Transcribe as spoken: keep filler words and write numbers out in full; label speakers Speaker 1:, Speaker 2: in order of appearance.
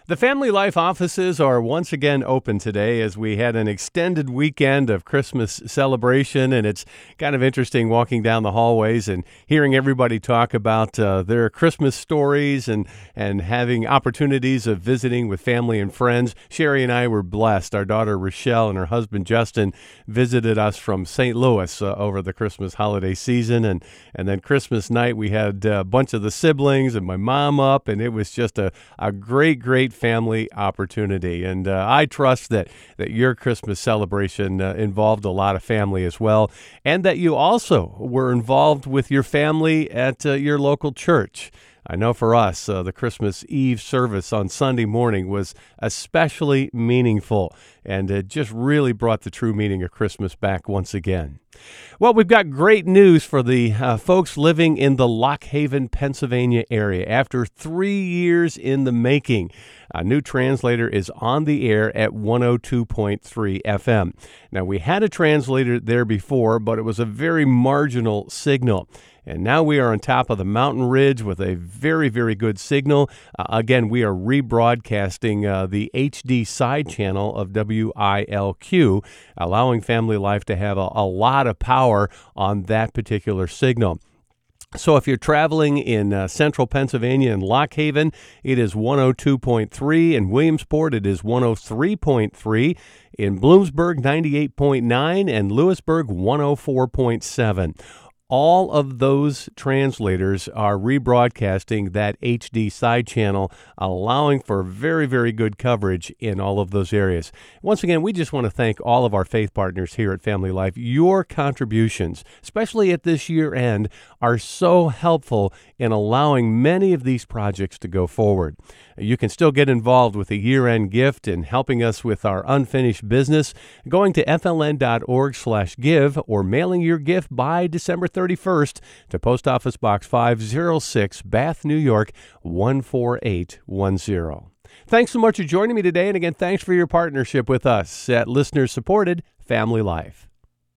Speaker 1: The Family Life offices are once again open today as we had an extended weekend of Christmas celebration, and it's kind of interesting walking down the hallways and hearing everybody talk about uh, their Christmas stories and, and having opportunities of visiting with family and friends. Sherry and I were blessed. Our daughter Rochelle and her husband Justin visited us from Saint Louis uh, over the Christmas holiday season, and, and then Christmas night we had a bunch of the siblings and my mom up, and it was just a, a great, great family opportunity. And uh, I trust that, that your Christmas celebration uh, involved a lot of family as well, and that you also were involved with your family at uh, your local church. I know for us, uh, the Christmas Eve service on Sunday morning was especially meaningful, and it just really brought the true meaning of Christmas back once again. Well, we've got great news for the uh, folks living in the Lock Haven, Pennsylvania area. After three years in the making, a new translator is on the air at one oh two point three F M. Now, we had a translator there before, but it was a very marginal signal. And now we are on top of the mountain ridge with a very, very good signal. Uh, again, we are rebroadcasting uh, the H D side channel of W I L Q, allowing Family Life to have a, a lot of power on that particular signal. So if you're traveling in uh, central Pennsylvania and Lock Haven, it is one oh two point three. In Williamsport, it is one oh three point three. In Bloomsburg, ninety-eight point nine. And Lewisburg, one oh four point seven. All of those translators are rebroadcasting that H D side channel, allowing for very, very good coverage in all of those areas. Once again, we just want to thank all of our faith partners here at Family Life. Your contributions, especially at this year end, are so helpful in allowing many of these projects to go forward. You can still get involved with a year-end gift and helping us with our unfinished business, going to f l n dot org slash give or mailing your gift by December thirty-first to Post Office Box five oh six, Bath, New York, one four eight one zero. Thanks so much for joining me today, and again, thanks for your partnership with us at listener-supported Family Life.